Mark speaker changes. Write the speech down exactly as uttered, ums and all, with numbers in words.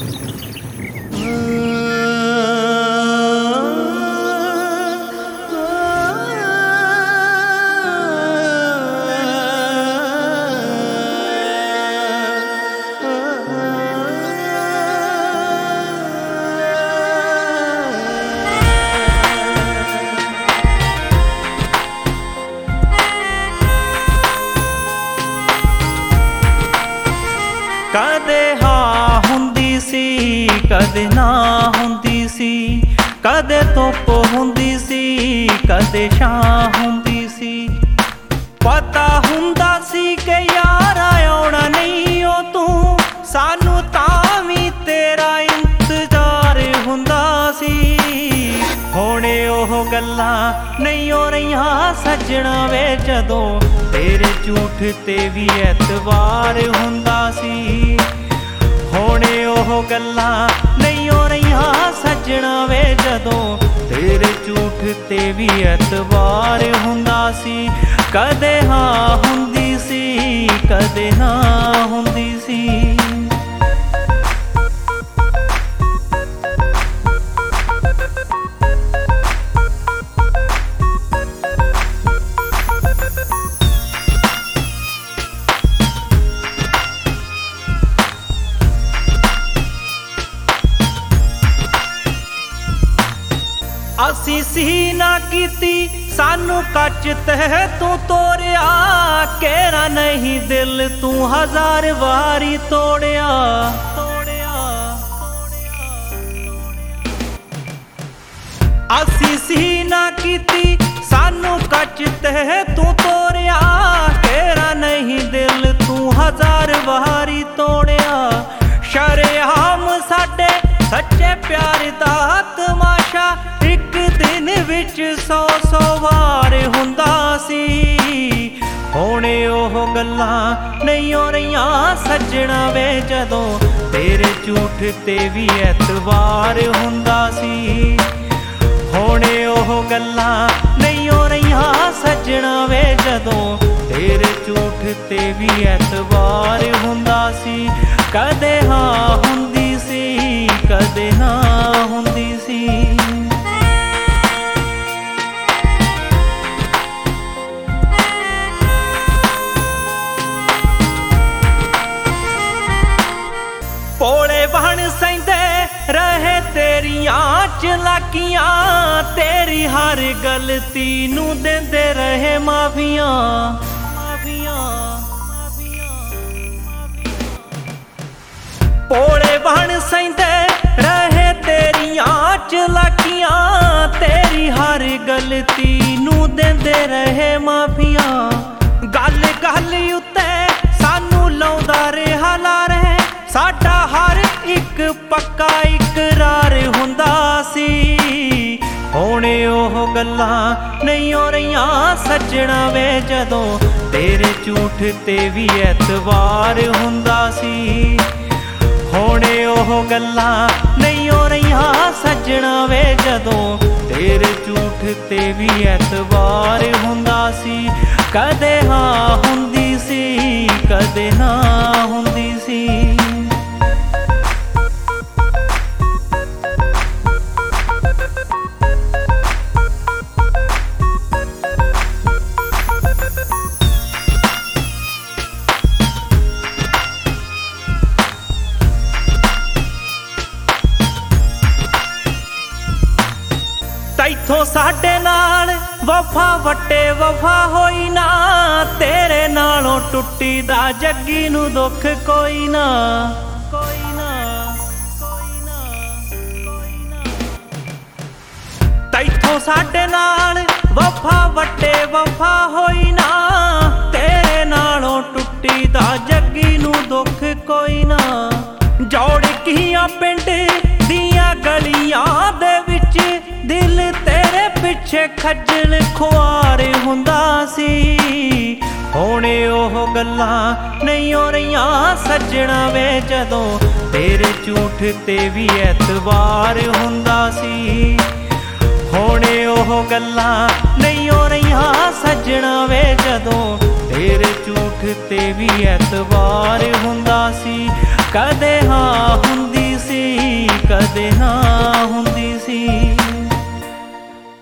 Speaker 1: ਕਦੇ ਹਾਂ ਹੁੰਦੀ ਸੀ ਕਦੇ ਨਾ ਹੁੰਦੀ ਸੀ, ਕਦੇ ਧੁੱਪ ਹੁੰਦੀ ਸੀ ਕਦੇ ਛਾਂ ਹੁੰਦੀ ਸੀ। ਪਤਾ ਹੁੰਦਾ ਸੀ ਕਿ ਯਾਰ ਆਉਣਾ ਨਹੀਂ ਓ ਤੂੰ, ਸਾਨੂੰ ਤਾਂ ਵੀ ਤੇਰਾ ਇੰਤਜ਼ਾਰ ਹੁੰਦਾ ਸੀ। ਹੁਣ ਉਹ ਗੱਲਾਂ ਨਹੀਂ ਹੋ ਰਹੀਆਂ ਸੱਜਣਾ ਵੇ, ਜਦੋਂ ਤੇਰੇ ਝੂਠ ਤੇ ਵੀ ਐਤਵਾਰ ਹੁੰਦਾ ਸੀ। ਹੁਣ ਉਹ ਗੱਲਾਂ ਨਹੀਂ ਹੋ ਰਹੀਆਂ ਸੱਜਣਾ ਵੇ, ਜਦੋਂ ਤੇਰੇ ਝੂਠ ਤੇ ਵੀ ਐਤਵਾਰ ਹੁੰਦਾ ਸੀ। ਕਦੇ ਹਾਂ ਹੁੰਦੀ ਸੀ ਕਦੇ ਨਾ ਹੁੰਦੀ ਸੀ। ਅਸੀਂ ਸੀ ਨਾ ਕੀਤੀ ਸਾਨੂੰ ਕੱਚ ਤੇ ਤੂੰ ਤੋੜਿਆ, ਕਿਹੜਾ ਨਹੀਂ ਦਿਲ ਤੂੰ ਹਜ਼ਾਰ ਵਾਰੀ ਤੋੜਿਆ ਤੋੜਿਆ ਅਸੀਂ ਸੀ ਨਾ ਕੀਤੀ ਸਾਨੂੰ ਕੱਚ ਤੇ ਤੂੰ ਤੋੜਿਆ, ਕਿਹੜਾ ਨਹੀਂ ਦਿਲ ਤੂੰ ਹਜ਼ਾਰ ਵਾਰੀ ਤੋੜਿਆ। ਸ਼ਰੇਆਮ ਸਾਡੇ ਸੱਚੇ ਪਿਆਰ ਦਾ ਤਮਾਸ਼ਾ ਇੱਕ ਦਿਨ ਵਿੱਚ ਸੌ ਸੌ ਵਾਰ ਹੁੰਦਾ ਸੀ। ਹੁਣ ਉਹ ਗੱਲਾਂ ਨਹੀਂ ਹੋ ਰਹੀਆਂ ਸੱਜਣਾ ਵੇ, ਜਦੋਂ ਤੇਰੇ ਝੂਠ ਤੇ ਵੀ ਐਤਵਾਰ ਹੁੰਦਾ ਸੀ। ਹੁਣ ਉਹ ਗੱਲਾਂ ਨਹੀਂ ਹੋ ਰਹੀਆਂ ਸੱਜਣਾ ਵੇ, ਜਦੋਂ ਤੇਰੇ ਝੂਠ ਤੇ ਵੀ ਐਤਵਾਰ ਹੁੰਦਾ ਸੀ। ਕਦੇ ਹਾਂ ਹੁੰਦੀ ਸੀ ਕਦੇ ਨਾ ਹੁੰਦੀ ਸੀ। ਭੋਲੇ ਬਣ ਸਹਿੰਦੇ ਰਹੇ ਤੇਰੀਆਂ ਚਲਾਕੀਆਂ, ਤੇਰੀ ਹਰ ਗਲਤੀ ਨੂੰ ਦਿੰਦੇ ਰਹੇ ਮਾਫੀਆਂ ਭੋਲੇ ਬਣ ਸਹਿੰਦੇ ਰਹੇ ਤੇਰੀਆਂ ਚਲਾਕੀਆਂ, ਤੇਰੀ ਹਰ ਗਲਤੀ ਨੂੰ ਦਿੰਦੇ ਰਹੇ ਮਾਫੀਆਂ। ਗੱਲ ਗੱਲ ਉੱਤੇ ਸਾਨੂੰ ਲਾਉਂਦਾ ਰਿਹਾ ਲਾਰੇ, ਸਾਡਾ ਹਰ ਇੱਕ ਪੱਕਾ ਇਕਰਾਰ ਹੁੰਦਾ ਸੀ। ਹੁਣ ਉਹ ਗੱਲਾਂ ਨਹੀਂ ਹੋ ਰਹੀਆਂ ਸੱਜਣਾ ਵੇ, ਜਦੋਂ ਤੇਰੇ ਝੂਠ ਤੇ ਵੀ ਐਤਵਾਰ ਹੁੰਦਾ ਸੀ। ਹੁਣ ਉਹ ਗੱਲਾਂ ਨਹੀਂ ਹੋ ਰਹੀਆਂ ਸੱਜਣਾ ਵੇ, ਜਦੋਂ ਤੇਰੇ ਝੂਠ ਤੇ ਵੀ ਐਤਵਾਰ ਹੁੰਦਾ ਸੀ। ਕਦੇ ਹਾਂ ਹੁੰਦੀ ਸੀ ਕਦੇ ਨਾ ਹੁੰਦੀ ਸੀ। ਤੈਥੋਂ ਸਾਡੇ ਨਾਲ ਵਫਾ ਵੱਟੇ ਵਫਾ ਹੋਈ ਨਾ, ਤੇਰੇ ਨਾਲੋਂ ਟੁੱਟੀ ਦਾ ਜੱਗੀ ਨੂੰ ਦੁੱਖ ਕੋਈ ਨਾ ਕੋਈ ਨਾ ਕੋਈ ਨਾ ਕੋਈ ਨਾ। ਤੈਥੋਂ ਸਾਡੇ ਨਾਲ ਵਫਾ ਵੱਟੇ ਵਫਾ ਹੋਈ ਨਾ, ਤੇਰੇ ਨਾਲੋਂ ਟੁੱਟੀ ਦਾ ਜੱਗੀ ਨੂੰ ਦੁੱਖ ਕੋਈ ਨਾ। ਜੋੜ ਕੀਆਂ ਪਿੰਡ ਦੀਆਂ ਗਲੀਆਂ ਦੇ ਵਿੱਚ ਦਿਲ ਤੇਰੇ ਪਿੱਛੇ ਖੱਜਲ ਖੁਆਰ ਹੁੰਦਾ ਸੀ। ਹੁਣ ਉਹ ਗੱਲਾਂ ਨਹੀਂ ਹੋ ਰਹੀਆਂ ਸੱਜਣਾ ਵੇ, ਜਦੋਂ ਤੇਰੇ ਝੂਠ ਤੇ ਵੀ ਐਤਵਾਰ ਹੁੰਦਾ ਸੀ। ਹੁਣ ਉਹ ਗੱਲਾਂ ਨਹੀਂ ਹੋ ਰਹੀਆਂ ਸੱਜਣਾ ਵੇ, ਜਦੋਂ ਤੇਰੇ ਝੂਠ ਤੇ ਵੀ ਐਤਵਾਰ ਹੁੰਦਾ ਸੀ। ਕਦੇ ਹਾਂ ਹੁੰਦੀ ਸੀ ਸੀ ਕਦੇ ਨਾ ਹੁੰਦੀ